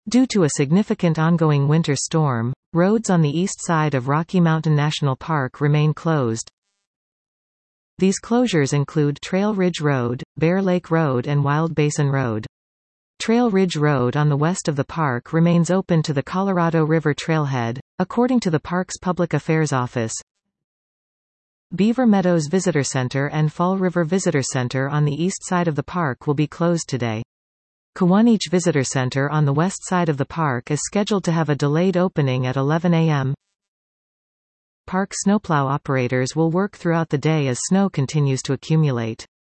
Due to a significant ongoing winter storm, roads on the east side of Rocky Mountain National Park remain closed. These closures include Trail Ridge Road, Bear Lake Road and Wild Basin Road. Trail Ridge Road on the west of the park remains open to the Colorado River Trailhead, according to the park's Public Affairs Office. Beaver Meadows Visitor Center and Fall River Visitor Center on the east side of the park will be closed today. Kiwanis Visitor Center on the west side of the park is scheduled to have a delayed opening at 11 a.m. Park snowplow operators will work throughout the day as snow continues to accumulate.